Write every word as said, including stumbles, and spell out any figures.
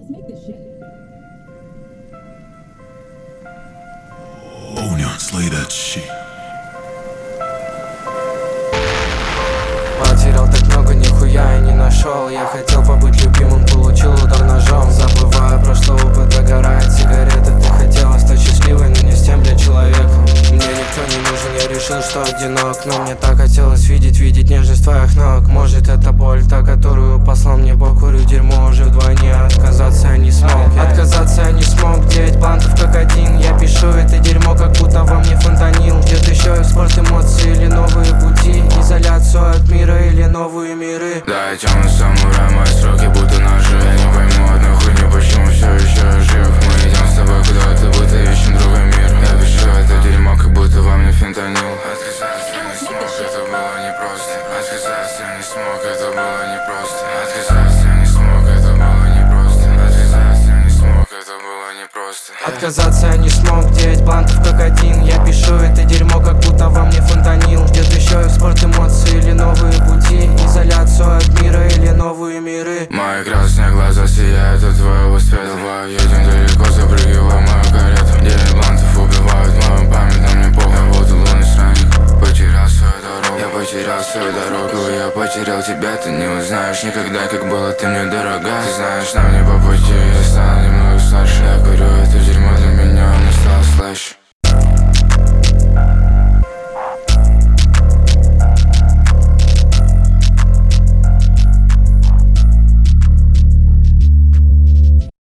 Onion, slay that shit. Потерял так много, нихуя я не нашел. Я хотел побыть любимым, получил удар ножом. Забывая прошлый опыт, догорает сигарета. Ты хотела стать счастливой, но не с тем, для человека. Мне никто не нужен, я решил, что одинок. Но мне так хотелось видеть, видеть нежность твоих ног. Может это боль, та, которую послал мне Бог. Курю дерьмо уже вдвойне, отказаться я не смог. Отказаться я не смог, девять блантов как один. Я пишу это дерьмо, как будто во мне фонтанил. Где-то еще экспорт эмоций или новые пути. Изоляцию от мира или новые миры. Да, я темный самурай, мои сроки будто ножи. Я не пойму одной хуйни, почему все еще жив. Мы идем с тобой куда-то, будто ищем другой мир. Я пишу это дерьмо, как будто во мне фентанил. Отказаться я не смог, это было непросто. Отказаться я не смог, это было непросто. Отказаться я не смог, это было непросто. Отказаться я не смог, это было непросто. Отказаться я не смог, девять блантов как один. Я пишу это дерьмо, как будто во мне фонтанил. Где-то еще экспорт эмоций или новые пути. Изоляцию от мира или новые миры. Мои красные глаза сияют от твоего света. Давай едем далеко, запрыгивай в мою карету. Девять блантов убивают мою память, но мне похуй. Я буду лунный странник, потерял свою дорогу. Я потерял свою дорогу, я потерял тебя. Ты не узнаешь никогда, как было ты мне дорога. Ты знаешь, нам не по пути, я стал немного старше. Я курю это дерьмо для меня.